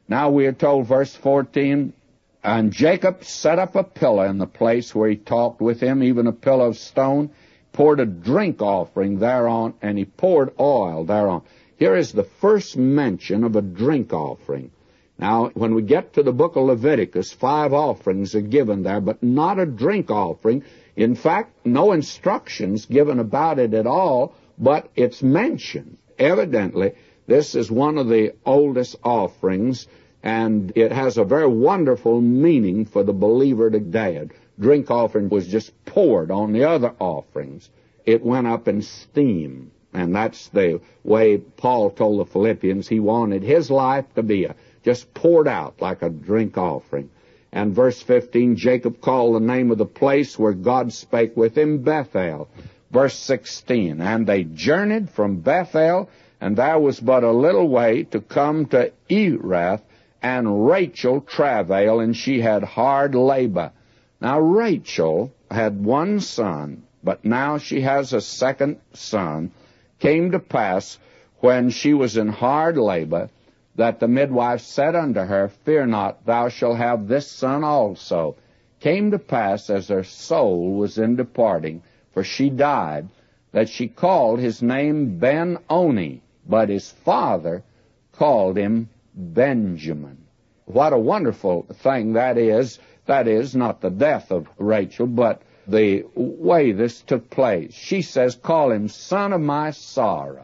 Now we are told, verse 14, and Jacob set up a pillar in the place where he talked with him, even a pillar of stone, poured a drink offering thereon, and he poured oil thereon. Here is the first mention of a drink offering. Now, when we get to the book of Leviticus, 5 offerings are given there, but not a drink offering. In fact, no instructions given about it at all, but it's mentioned. Evidently, this is one of the oldest offerings, and it has a very wonderful meaning for the believer today. A drink offering was just poured on the other offerings. It went up in steam, and that's the way Paul told the Philippians he wanted his life to be, just poured out like a drink offering. And verse 15, Jacob called the name of the place where God spake with him Bethel. Verse 16, and they journeyed from Bethel, and there was but a little way to come to Erath, and Rachel travailed, and she had hard labor. Now Rachel had one son, but now she has a second son. Came to pass, when she was in hard labor, that the midwife said unto her, Fear not, thou shalt have this son also. Came to pass, as her soul was in departing, for she died, that she called his name Ben-Oni, but his father called him Benjamin. What a wonderful thing that is. That is, not the death of Rachel, but the way this took place. She says, call him son of my sorrow.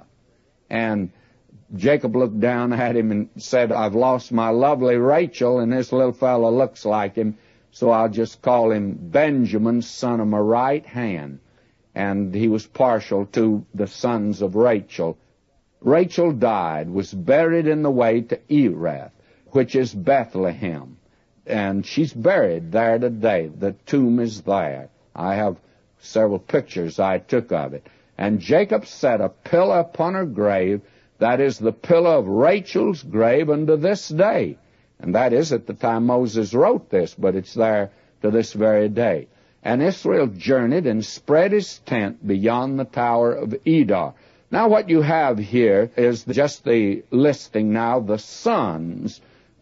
And Jacob looked down at him and said, I've lost my lovely Rachel, and this little fellow looks like him, so I'll just call him Benjamin, son of my right hand. And he was partial to the sons of Rachel. Rachel died, was buried in the way to Erath, which is Bethlehem. And she's buried there today. The tomb is there. I have several pictures I took of it. And Jacob set a pillar upon her grave, that is the pillar of Rachel's grave unto this day. And that is at the time Moses wrote this, but it's there to this very day. And Israel journeyed and spread his tent beyond the tower of Edar. Now what you have here is just the listing now of the sons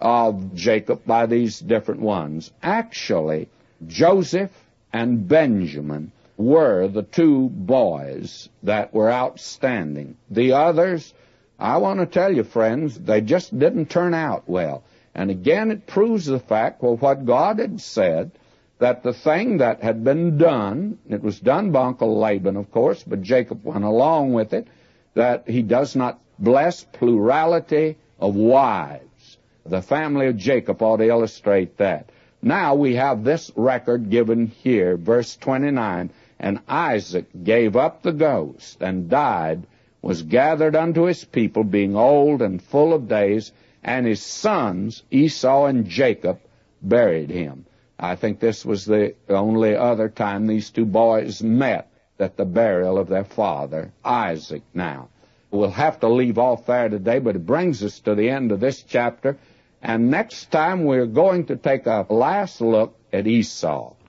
of Jacob by these different ones. Actually, Joseph and Benjamin were the two boys that were outstanding. The others, I want to tell you, friends, they just didn't turn out well. And again, it proves the fact, well, what God had said, that the thing that had been done, it was done by Uncle Laban, of course, but Jacob went along with it, that he does not bless plurality of wives. The family of Jacob ought to illustrate that. Now we have this record given here, verse 29, and Isaac gave up the ghost and died, was gathered unto his people, being old and full of days, and his sons, Esau and Jacob, buried him. I think this was the only other time these two boys met, at the burial of their father, Isaac. Now, we'll have to leave off there today, but it brings us to the end of this chapter, and next time we're going to take a last look at Esau.